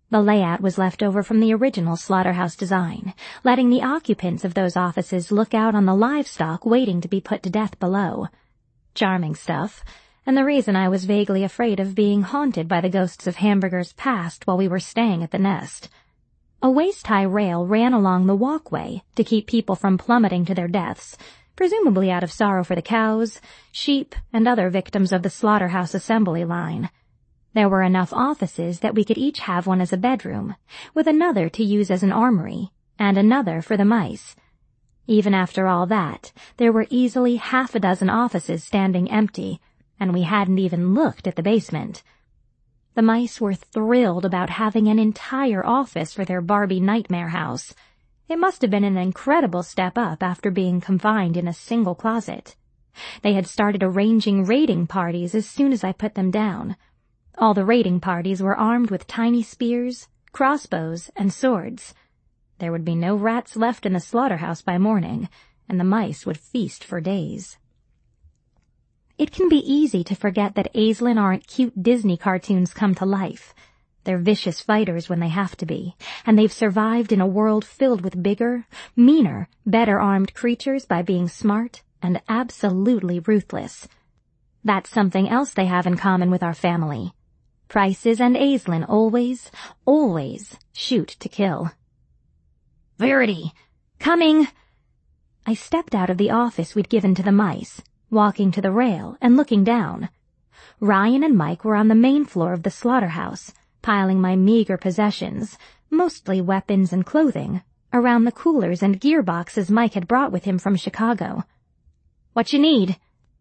Speaker 1: The layout was left over from the original slaughterhouse design, letting the occupants of those offices look out on the livestock waiting to be put to death below. Charming stuff, and the reason I was vaguely afraid of being haunted by the ghosts of hamburgers past while we were staying at the Nest. A waist-high rail ran along the walkway to keep people from plummeting to their deaths, presumably out of sorrow for the cows, sheep, and other victims of the slaughterhouse assembly line. There were enough offices that we could each have one as a bedroom, with another to use as an armory, and another for the mice. Even after all that, there were easily half a dozen offices standing empty, and we hadn't even looked at the basement. The mice were thrilled about having an entire office for their Barbie nightmare house. It must have been an incredible step up after being confined in a single closet. They had started arranging raiding parties as soon as I put them down. All the raiding parties were armed with tiny spears, crossbows, and swords. There would be no rats left in the slaughterhouse by morning, and the mice would feast for days. It can be easy to forget that Aislinn aren't cute Disney cartoons come to life. They're vicious fighters when they have to be, and they've survived in a world filled with bigger, meaner, better-armed creatures by being smart and absolutely ruthless. That's something else they have in common with our family. Prices and Aislinn always, always shoot to kill.
Speaker 3: Verity!
Speaker 1: Coming! I stepped out of the office we'd given to the mice, walking to the rail and looking down. Ryan and Mike were on the main floor of the slaughterhouse, piling my meager possessions, mostly weapons and clothing, around the coolers and gearboxes Mike had brought with him from Chicago.
Speaker 3: What you need?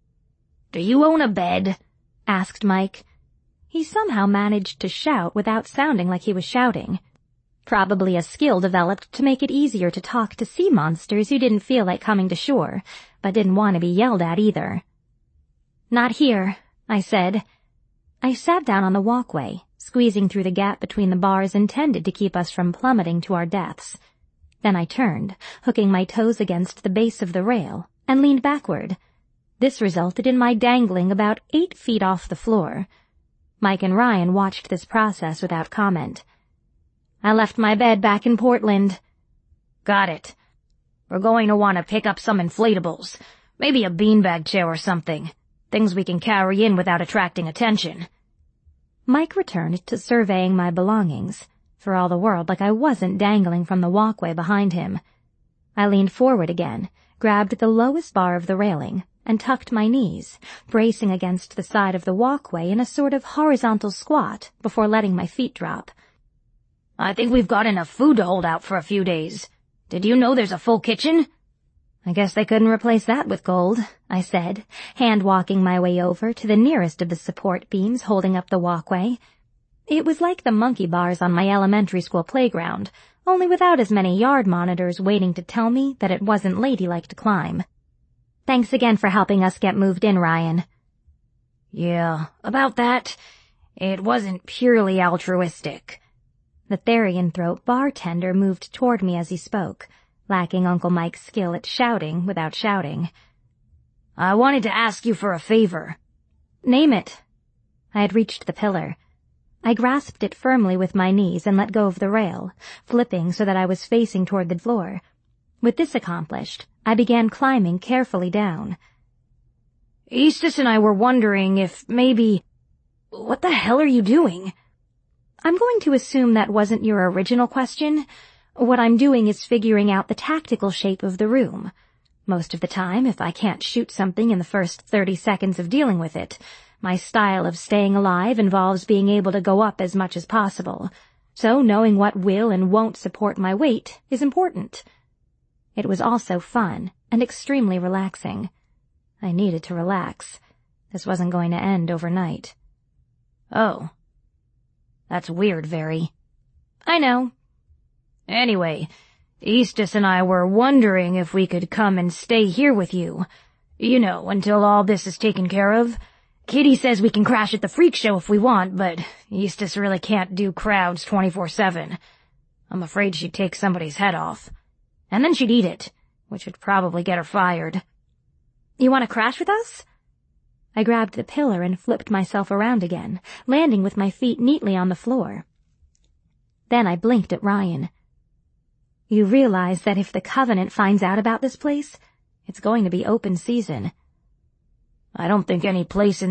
Speaker 3: Do you own a bed?
Speaker 1: Asked Mike. He somehow managed to shout without sounding like he was shouting. Probably a skill developed to make it easier to talk to sea monsters who didn't feel like coming to shore, but didn't want to be yelled at either. Not here, I said. I sat down on the walkway, squeezing through the gap between the bars intended to keep us from plummeting to our deaths. Then I turned, hooking my toes against the base of the rail, and leaned backward. This resulted in my dangling about 8 feet off the floor. Mike and Ryan watched this process without comment. I left my bed back in Portland.
Speaker 3: Got it. We're going to want to pick up some inflatables. Maybe a beanbag chair or something. Things we can carry in without attracting attention.
Speaker 1: Mike returned to surveying my belongings, for all the world like I wasn't dangling from the walkway behind him. I leaned forward again, grabbed the lowest bar of the railing, and tucked my knees, bracing against the side of the walkway in a sort of horizontal squat before letting my feet drop.
Speaker 3: I think we've got enough food to hold out for a few days. Did you know there's a full kitchen?
Speaker 1: I guess they couldn't replace that with gold, I said, hand-walking my way over to the nearest of the support beams holding up the walkway. It was like the monkey bars on my elementary school playground, only without as many yard monitors waiting to tell me that it wasn't ladylike to climb. Thanks again for helping us get moved in, Ryan.
Speaker 3: Yeah, about that, it wasn't purely altruistic.
Speaker 1: The Therian-throat bartender moved toward me as he spoke, lacking Uncle Mike's skill at shouting without shouting.
Speaker 3: I wanted to ask you for a favor.
Speaker 1: Name it. I had reached the pillar. I grasped it firmly with my knees and let go of the rail, flipping so that I was facing toward the floor. With this accomplished, I began climbing carefully down.
Speaker 3: Eastus and I were wondering if maybe... What the hell are you doing?
Speaker 1: I'm going to assume that wasn't your original question. What I'm doing is figuring out the tactical shape of the room. Most of the time, if I can't shoot something in the first 30 seconds of dealing with it, my style of staying alive involves being able to go up as much as possible. So knowing what will and won't support my weight is important. It was also fun and extremely relaxing. I needed to relax. This wasn't going to end overnight.
Speaker 3: Oh. That's weird, Very.
Speaker 1: I know.
Speaker 3: Anyway, Eastus and I were wondering if we could come and stay here with you. You know, until all this is taken care of. Kitty says we can crash at the freak show if we want, but Eastus really can't do crowds 24/7. I'm afraid she'd take somebody's head off. And then she'd eat it, which would probably get her fired.
Speaker 1: You want to crash with us? I grabbed the pillar and flipped myself around again, landing with my feet neatly on the floor. Then I blinked at Ryan. You realize that if the Covenant finds out about this place, it's going to be open season.
Speaker 3: I don't think any place in